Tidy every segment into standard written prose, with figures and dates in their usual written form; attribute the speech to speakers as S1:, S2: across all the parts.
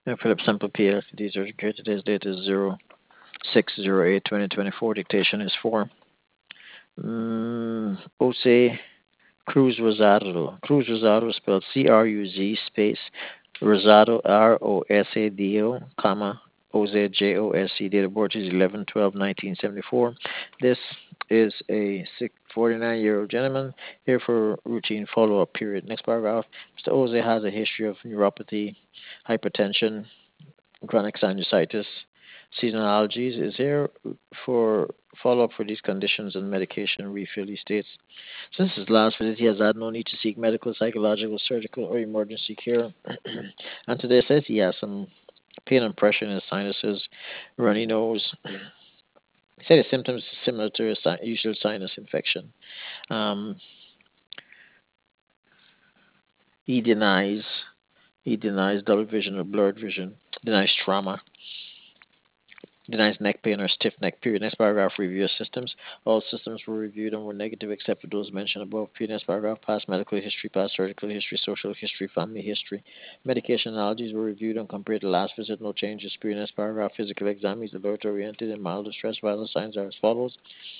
S1: Philip Sample PL. These are today's date is 06/08/2024. Dictation is 4. Jose Cruz Rosado. Cruz Rosado spelled CRUZ space Rosado ROSADO, comma Jose JOSC. Date of birth is 11/12/1974. This is a 49-year-old gentleman here for routine follow-up period. Next paragraph. Mr. Jose has a history of neuropathy, hypertension, chronic sinusitis, seasonal allergies. Is here for follow-up for these conditions and medication refill. He states, since his last visit, he has had no need to seek medical, psychological, surgical, or emergency care. And today says he has some pain and pressure in his sinuses, runny nose. He said his symptoms are similar to a usual sinus infection. Um, he denies he denies double vision or blurred vision, denies trauma, denies neck pain or stiff neck. Period. Next paragraph. Review systems. All systems were reviewed and were negative except for those mentioned above. Period. Next paragraph. Past medical history, past surgical history, social history, family history. Medication allergies were reviewed and compared to last visit. No changes. Period. Next paragraph. Physical exam is alert oriented and mild distress. Vital signs are as follows.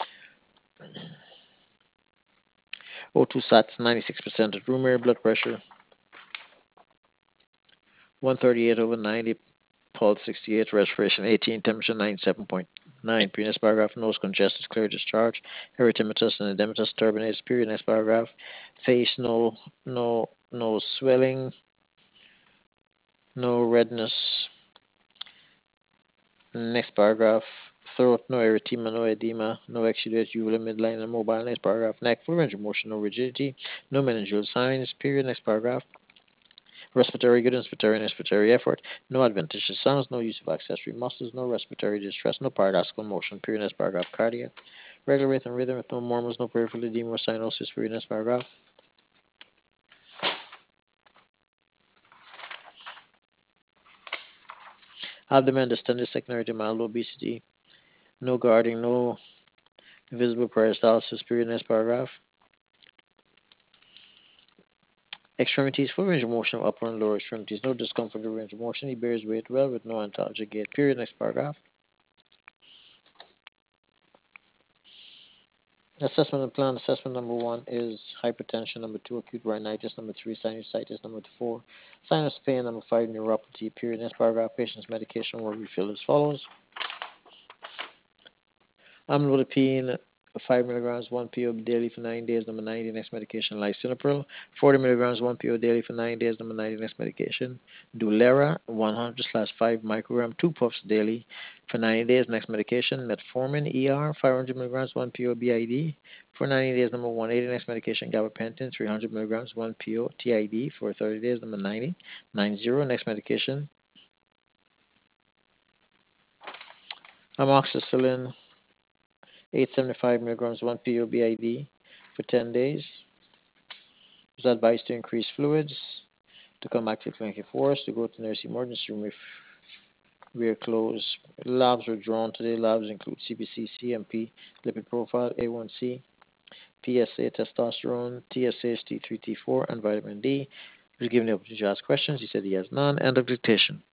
S1: O2 sats 96% at room air. Blood pressure 138 over 90. Pulse 68, respiration 18, temperature 97.9. Previous paragraph, nose congested, clear discharge, erythematous and edematous turbinates. Period. Next paragraph, face no swelling, no redness. Next paragraph, throat no erythema, no edema, no exudate, uvula midline and mobile. Next paragraph, neck full range of motion, no rigidity, no meningeal signs. Period. Next paragraph. Respiratory good, inspiratory effort, no adventitious sounds, no use of accessory muscles, no respiratory distress, no paradoxical motion. Period. Next paragraph. Cardiac. Regular rate and rhythm with no murmurs, no peripheral edema or cyanosis. Period. Next paragraph. Abdomen distended secondary to mild obesity, no guarding, no visible peristalsis. Period. Next paragraph. Extremities, full range of motion of upper and lower extremities, no discomfort or range of motion. He bears weight well with no antalgic gait. Period. Next paragraph. Assessment and plan. Assessment number 1 is hypertension. Number 2, acute rhinitis. Number 3, sinusitis. Number 4, sinus pain. Number 5, neuropathy. Period. Next paragraph. Patient's medication will refill as follows. Amlodipine, 5 milligrams, 1 PO daily for 9 days. Number 90, next medication, lisinopril, 40 milligrams, 1 PO daily for 9 days. Number 90, next medication, Dulera, 100/5 microgram, 2 puffs daily for 90 days. Next medication, metformin, ER, 500 milligrams, 1 PO BID for 90 days. Number 180, next medication, gabapentin, 300 milligrams, 1 PO TID for 30 days. Number 90, next medication, amoxicillin, 875 milligrams, 1 PO BID for 10 days. It was advised to increase fluids, to come back to clinic if forced, to go to nurse emergency room if wear clothes. Labs were drawn today. Labs include CBC, CMP, lipid profile, A1C, PSA, testosterone, TSH, T3, T4, and vitamin D. He was given the opportunity to ask questions. He said he has none. End of dictation.